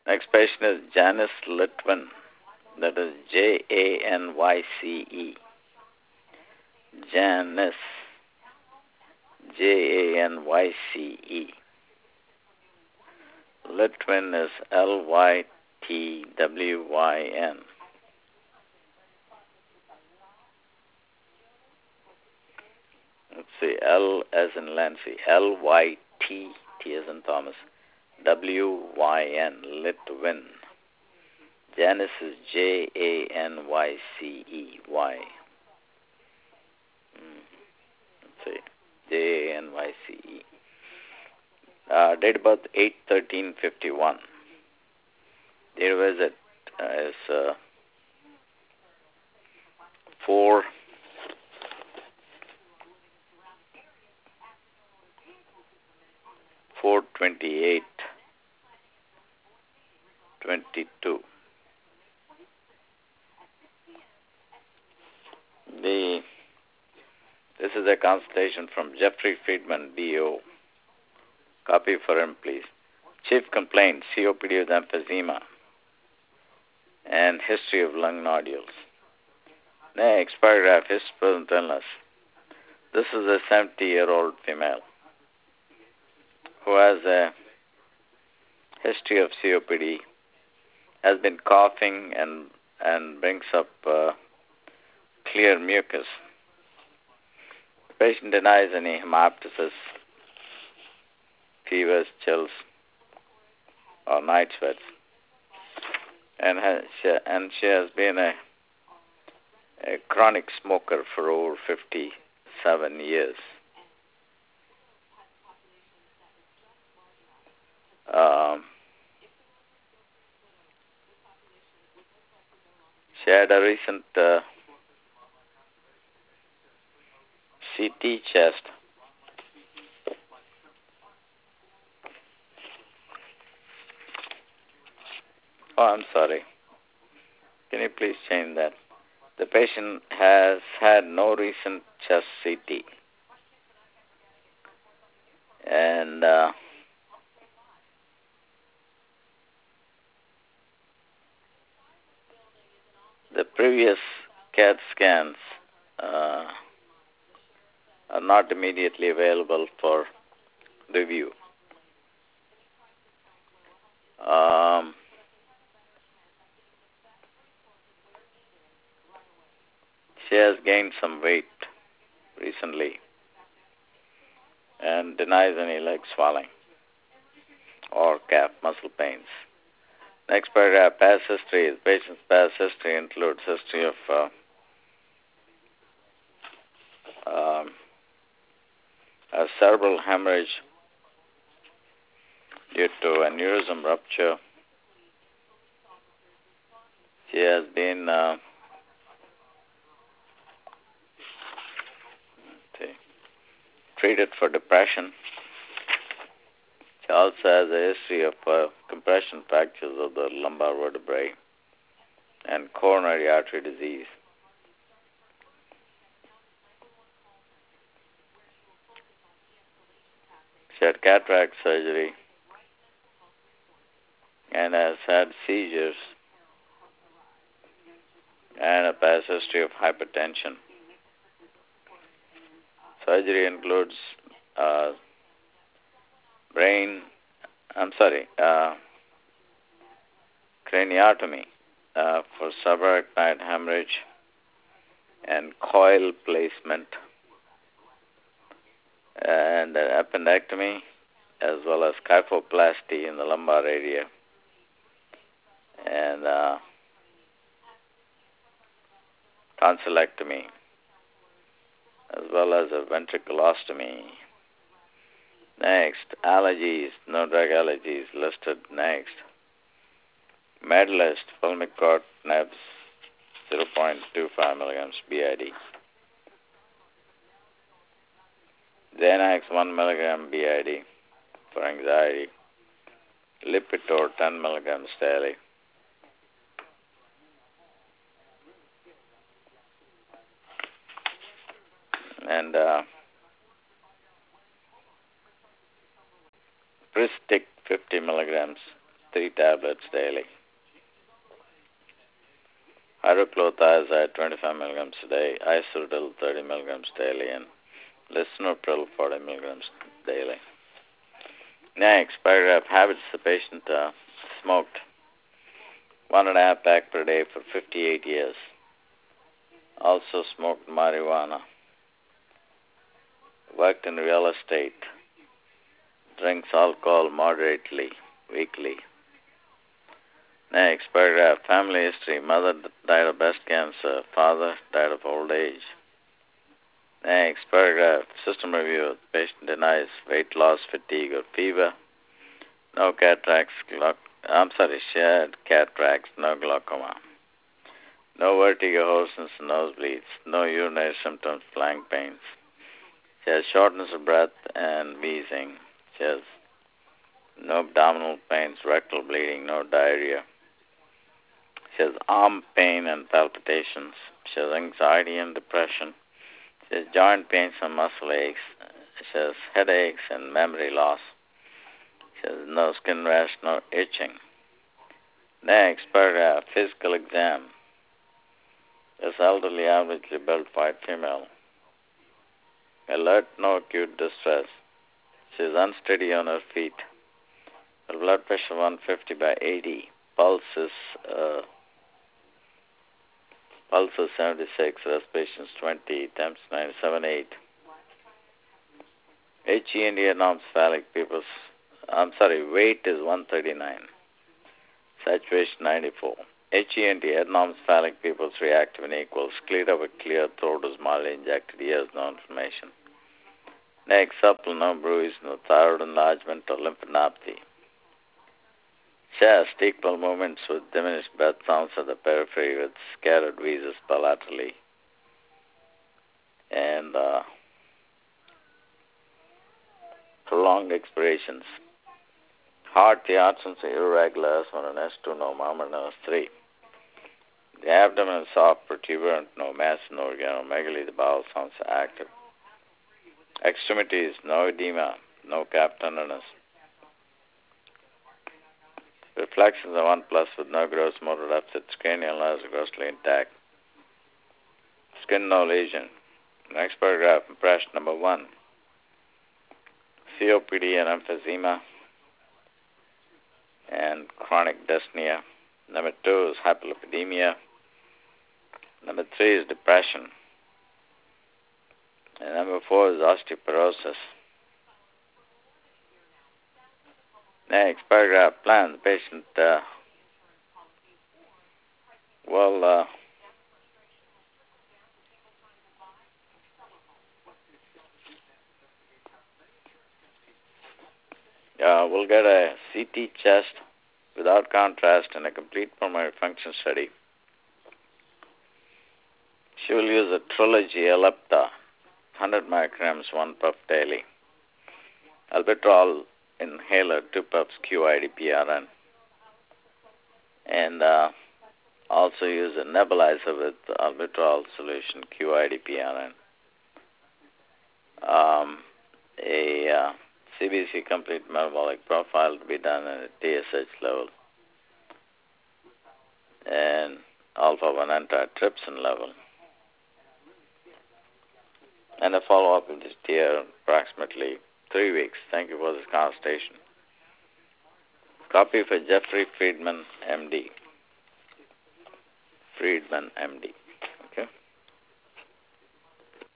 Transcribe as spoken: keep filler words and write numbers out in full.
Next patient is Janice Litwin. That is J A N Y C E. Janice. J A N Y C E. Litwin is L Y T W Y N. Let's see, L as in Lancy, L Y T, T as in Thomas, W Y N, Litwin. Janice is J A N Y C E, Y. Mm, let's see, J A N Y C E. Uh, date of birth eight thirteen fifty-one. Date of visit uh, is uh, four four twenty-eight twenty-two. The this is a consultation from Jeffrey Friedman, B O. Copy for him, please. Chief complaint: C O P D with emphysema and history of lung nodules. Next paragraph: history of present illness. This is a seventy-year-old female who has a history of C O P D, has been coughing and and brings up uh, clear mucus. The patient denies any hemoptysis, fevers, chills, or night sweats, and has, she, and she has been a, a chronic smoker for over fifty-seven years. Um, she had a recent uh, C T chest. Oh, I'm sorry. Can you please change that? The patient has had no recent chest C T. And uh, the previous CAT scans uh, are not immediately available for review. Um, she has gained some weight recently and denies any leg swelling or calf muscle pains. Next paragraph: past history. The patient's past history includes history of uh, um, a cerebral hemorrhage due to aneurysm rupture. She has been uh, treated for depression. She also has a history of uh, compression fractures of the lumbar vertebrae and coronary artery disease. She had cataract surgery and has had seizures and a past history of hypertension. Surgery includes uh, brain, I'm sorry, uh, craniotomy uh, for subarachnoid hemorrhage and coil placement, and an appendectomy, as well as kyphoplasty in the lumbar area, and uh, tonsillectomy, as well as a ventriculostomy. Next, allergies, no drug allergies listed next. Medalist, Pulmicort, Nebs, zero point two five milligrams B I D. Xanax, one milligram B I D for anxiety. Lipitor, ten milligrams daily. And uh, Pristic, fifty milligrams three tablets daily. Hydrochlorothiazide, twenty-five milligrams a day. Isodil, thirty milligrams daily. And lisinopril, forty milligrams daily. Next, paragraph habits the patient uh, smoked one and a half pack per day for fifty-eight years. Also smoked marijuana. Worked in real estate. Drinks alcohol moderately, weekly. Next, paragraph family history. Mother died of breast cancer. Father died of old age. Next, paragraph system review. The patient denies weight loss, fatigue, or fever. No cataracts, glauc- I'm sorry, shared cataracts, no glaucoma. No vertigo, hoarseness, nosebleeds. No urinary symptoms, flank pains. She has shortness of breath and wheezing. She has no abdominal pains, rectal bleeding, no diarrhea. She has arm pain and palpitations. She has anxiety and depression. She has joint pains and muscle aches. She has headaches and memory loss. She has no skin rash, no itching. Next, paragraph, physical exam. This elderly, averagely built white female. Alert, no acute distress. She is unsteady on her feet. Her blood pressure one fifty by eighty. Pulse is, uh, pulse is seventy-six. Respirations twenty. Temps ninety-seven point eight. H E and E norms phallic people's, I'm sorry, weight is one thirty-nine. Saturation ninety-four. H E and T, norms phallic people's reactive and equals. Sclera with clear throat is mildly injected. Ears, no inflammation. Neck supple, no bruise, no thyroid enlargement or lymphadenopathy. Chest, equal movements with diminished breath sounds at the periphery with scattered wheezes bilaterally. And uh, prolonged expirations. Heart, the arteries are irregular, S one and S two, no murmur, no S three. The abdomen is soft, protuberant, no mass, no organomegaly. The bowel sounds active. Extremities, no edema, no calf tenderness. Reflections are one plus with no gross motor deficits. Cranial nerves are grossly intact. Skin, no lesion. Next paragraph, impression number one. C O P D and emphysema and chronic dyspnea. Number two is hyperlipidemia. Number three is depression. And number four is osteoporosis. Next paragraph, plan. The patient uh, will uh, uh, will get a C T chest without contrast and a complete pulmonary function study. She will use a Trilogy Ellipta, one hundred micrograms, one puff daily. Albuterol inhaler, two puffs, Q I D P R N. And uh, also use a nebulizer with albuterol solution, Q I D P R N. Um, a uh, C B C complete metabolic profile to be done at a T S H level. And alpha one antitrypsin level. And a follow-up in this year, approximately three weeks. Thank you for this consultation. Copy for Jeffrey Friedman, M D. Friedman, M D.